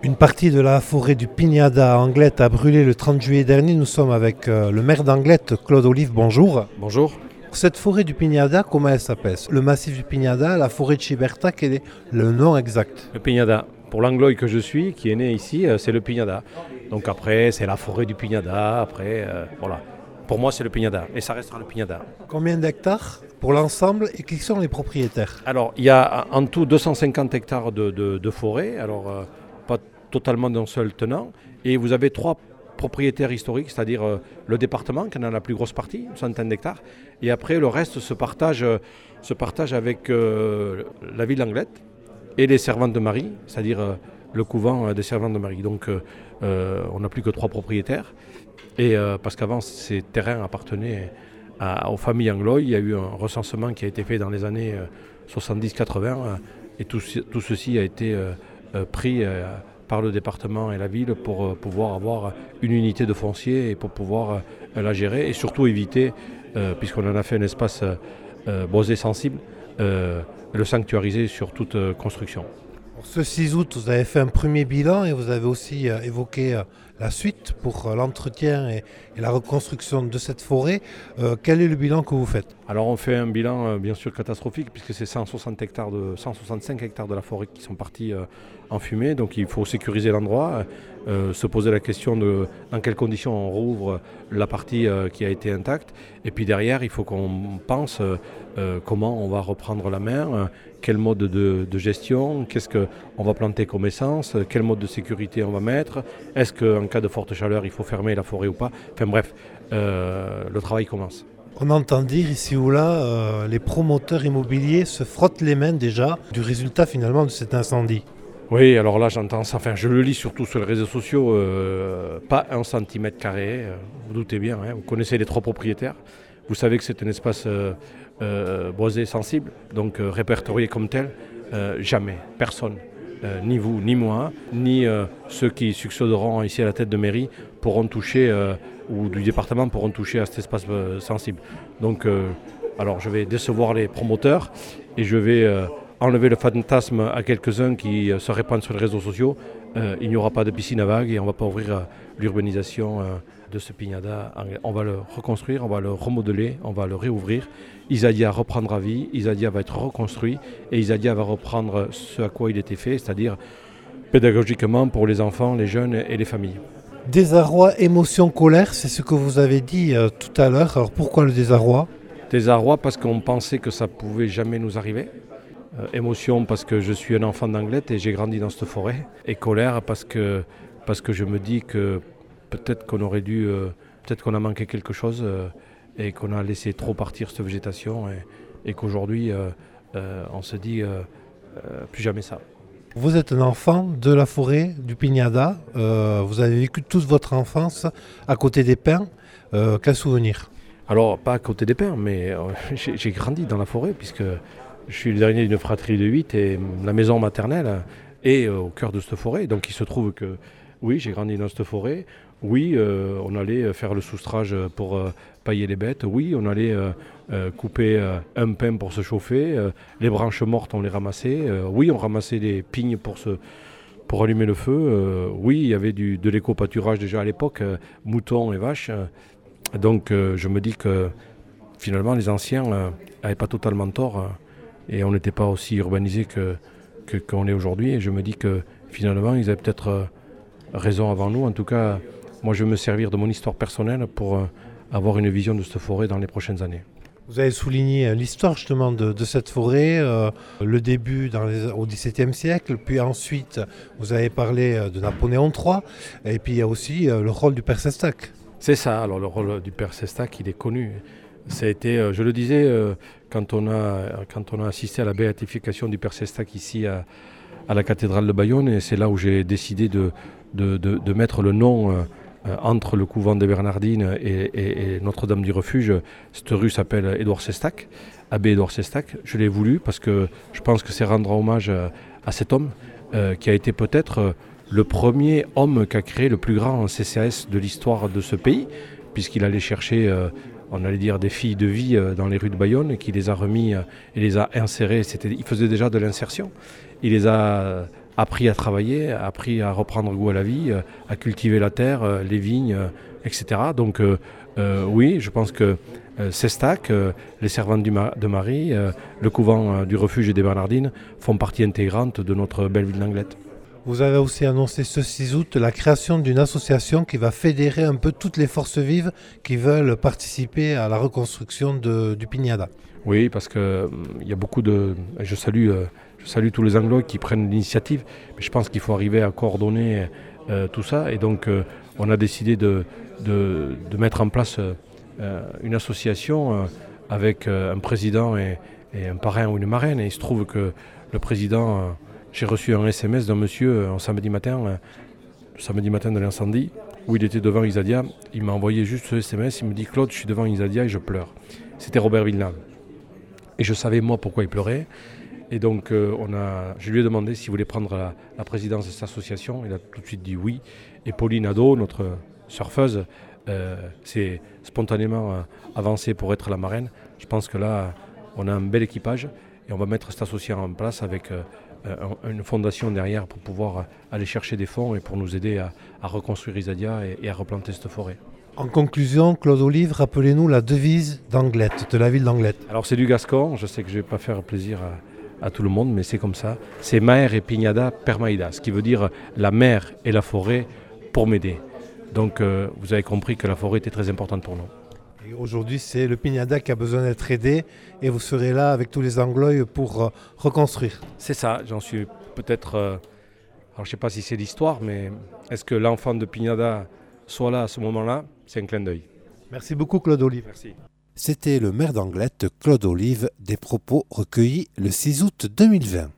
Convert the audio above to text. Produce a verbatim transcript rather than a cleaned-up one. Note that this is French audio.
Une partie de la forêt du Pignada à Anglet a brûlé le trente juillet dernier. Nous sommes avec euh, le maire d'Anglet, Claude Olive. Bonjour. Bonjour. Cette forêt du Pignada, comment elle s'appelle? Le massif du Pignada, la forêt de Chiberta, quel est le nom exact? Le Pignada. Pour l'angloï que je suis, qui est né ici, c'est le Pignada. Donc après, c'est la forêt du Pignada. Après, euh, voilà. Pour moi, c'est le Pignada. Et ça restera le Pignada. Combien d'hectares pour l'ensemble et qui sont les propriétaires? Alors, il y a en tout deux cent cinquante hectares de, de, de forêt. Alors, euh, pas totalement d'un seul tenant. Et vous avez trois propriétaires historiques, c'est-à-dire euh, le département, qui en a la plus grosse partie, une centaine d'hectares. Et après, le reste se partage, euh, se partage avec euh, la ville d'Anglet et les Servantes de Marie, c'est-à-dire euh, le couvent euh, des Servantes de Marie. Donc, euh, euh, on n'a plus que trois propriétaires. Et euh, parce qu'avant, ces terrains appartenaient à, aux familles angloï. Il y a eu un recensement qui a été fait dans les années euh, soixante-dix quatre-vingts. Euh, et tout, tout ceci a été euh, euh, pris euh, par le département et la ville pour euh, pouvoir avoir une unité de foncier et pour pouvoir euh, la gérer. Et surtout éviter, euh, puisqu'on en a fait un espace euh, boisé sensible, euh, le sanctuariser sur toute euh, construction. Ce six août, vous avez fait un premier bilan et vous avez aussi euh, évoqué euh, la suite pour euh, l'entretien et, et la reconstruction de cette forêt. Euh, quel est le bilan que vous faites? Alors on fait un bilan euh, bien sûr catastrophique puisque c'est cent soixante hectares de, cent soixante-cinq hectares de la forêt qui sont partis euh, en fumée. Donc il faut sécuriser l'endroit, euh, se poser la question de dans quelles conditions on rouvre la partie euh, qui a été intacte. Et puis derrière, il faut qu'on pense euh, euh, comment on va reprendre la main, euh, quel mode de, de gestion, qu'est-ce qu'on va planter comme essence, quel mode de sécurité on va mettre, est-ce qu'en cas de forte chaleur il faut fermer la forêt ou pas. Enfin bref, euh, le travail commence. On entend dire ici ou là, euh, les promoteurs immobiliers se frottent les mains déjà du résultat finalement de cet incendie. Oui, alors là j'entends ça, enfin je le lis surtout sur les réseaux sociaux, euh, pas un centimètre carré, euh, vous doutez bien, hein, vous connaissez les trois propriétaires, vous savez que c'est un espace euh, euh, boisé sensible, donc euh, répertorié comme tel, euh, jamais, personne, euh, ni vous, ni moi, ni euh, ceux qui succéderont ici à la tête de mairie pourront toucher, euh, ou du département pourront toucher à cet espace euh, sensible. Donc, euh, alors je vais décevoir les promoteurs et je vais euh, enlever le fantasme à quelques-uns qui euh, se répandent sur les réseaux sociaux. Euh, il n'y aura pas de piscine à vagues et on ne va pas ouvrir euh, l'urbanisation euh, de ce Pignada. On va le reconstruire, on va le remodeler, on va le réouvrir. Isadia reprendra vie, Isadia va être reconstruit et Isadia va reprendre ce à quoi il était fait, c'est-à-dire pédagogiquement pour les enfants, les jeunes et les familles. Désarroi, émotion, colère, c'est ce que vous avez dit euh, tout à l'heure. Alors pourquoi le désarroi? Désarroi parce qu'on pensait que ça pouvait jamais nous arriver. Euh, émotion parce que je suis un enfant d'Anglet et j'ai grandi dans cette forêt. Et colère parce que, parce que je me dis que peut-être qu'on aurait dû, euh, peut-être qu'on a manqué quelque chose euh, et qu'on a laissé trop partir cette végétation et, et qu'aujourd'hui euh, euh, on se dit euh, euh, plus jamais ça. Vous êtes un enfant de la forêt du Pignada, euh, vous avez vécu toute votre enfance à côté des pins, euh, quel souvenir? Alors pas à côté des pins, mais euh, j'ai, j'ai grandi dans la forêt puisque je suis le dernier d'une fratrie de huit et la maison maternelle est euh, au cœur de cette forêt. Donc il se trouve que oui, j'ai grandi dans cette forêt. Oui, euh, on allait faire le soustrage pour euh, pailler les bêtes. Oui, on allait euh, euh, couper euh, un pin pour se chauffer. Euh, les branches mortes, on les ramassait. Euh, oui, on ramassait les pignes pour, se, pour allumer le feu. Euh, oui, il y avait du, de l'éco-pâturage déjà à l'époque, euh, moutons et vaches. Donc euh, je me dis que finalement les anciens n'avaient euh, pas totalement tort. Euh, et on n'était pas aussi urbanisé que, que, qu'on est aujourd'hui. Et je me dis que finalement ils avaient peut-être euh, raison avant nous. En tout cas, moi je vais me servir de mon histoire personnelle pour euh, avoir une vision de cette forêt dans les prochaines années. Vous avez souligné l'histoire justement de, de cette forêt, euh, le début dans les, au dix-septième siècle, puis ensuite vous avez parlé de Napoléon trois, et puis il y a aussi euh, le rôle du père Sestac. C'est ça, alors le rôle du père Sestac, il est connu. Ça a été, euh, je le disais, euh, quand, on a, quand on a assisté à la béatification du père Sestac ici à, à la cathédrale de Bayonne, et c'est là où j'ai décidé de, de, de, de mettre le nom euh, entre le couvent des Bernardines et, et, et Notre-Dame du Refuge. Cette rue s'appelle Édouard Sestac, abbé Édouard Sestac. Je l'ai voulu parce que je pense que c'est rendre hommage à, à cet homme euh, qui a été peut-être euh, le premier homme qui a créé le plus grand C C A S de l'histoire de ce pays, puisqu'il allait chercher, euh, on allait dire, des filles de vie euh, dans les rues de Bayonne, et qui les a remis euh, et les a insérées. C'était, il faisait déjà de l'insertion. Il les a appris à travailler, appris à reprendre goût à la vie, à cultiver la terre, les vignes, et cetera. Donc euh, euh, oui, je pense que euh, Cestac, euh, les Servantes du Ma- de Marie, euh, le couvent euh, du Refuge et des Bernardines font partie intégrante de notre belle ville d'Anglet. Vous avez aussi annoncé ce six août la création d'une association qui va fédérer un peu toutes les forces vives qui veulent participer à la reconstruction de, du Pignada. Oui, parce qu'il euh, y a beaucoup de... Je salue, euh, je salue tous les Anglois qui prennent l'initiative, mais je pense qu'il faut arriver à coordonner euh, tout ça. Et donc, euh, on a décidé de, de, de mettre en place euh, une association euh, avec euh, un président et, et un parrain ou une marraine. Et il se trouve que le président... Euh, j'ai reçu un S M S d'un monsieur euh, un samedi matin, euh, le samedi matin de l'incendie, où il était devant Isadia. Il m'a envoyé juste ce S M S, il me dit « Claude, je suis devant Isadia et je pleure ». C'était Robert Villeneuve. Et je savais moi pourquoi il pleurait. Et donc euh, on a, je lui ai demandé s'il voulait prendre la, la présidence de cette association. Il a tout de suite dit oui. Et Pauline Nadeau, notre surfeuse, euh, s'est spontanément euh, avancée pour être la marraine. Je pense que là, on a un bel équipage et on va mettre cette association en place avec euh, une fondation derrière pour pouvoir aller chercher des fonds et pour nous aider à, à reconstruire Isadia et, et à replanter cette forêt. En conclusion, Claude Olive, rappelez-nous la devise d'Anglet, de la ville d'Anglet. Alors c'est du gascon, je sais que je ne vais pas faire plaisir à, à tout le monde, mais c'est comme ça. C'est Maer et Pignada Permaida, ce qui veut dire la mer et la forêt pour m'aider. Donc euh, vous avez compris que la forêt était très importante pour nous. Et aujourd'hui, c'est le Pignada qui a besoin d'être aidé et vous serez là avec tous les Anglois pour euh, reconstruire. C'est ça, j'en suis peut-être... Euh, alors je ne sais pas si c'est l'histoire, mais est-ce que l'enfant de Pignada soit là à ce moment-là? C'est un clin d'œil. Merci beaucoup Claude Olive. Merci. C'était le maire d'Anglet, Claude Olive, des propos recueillis le six août deux mille vingt.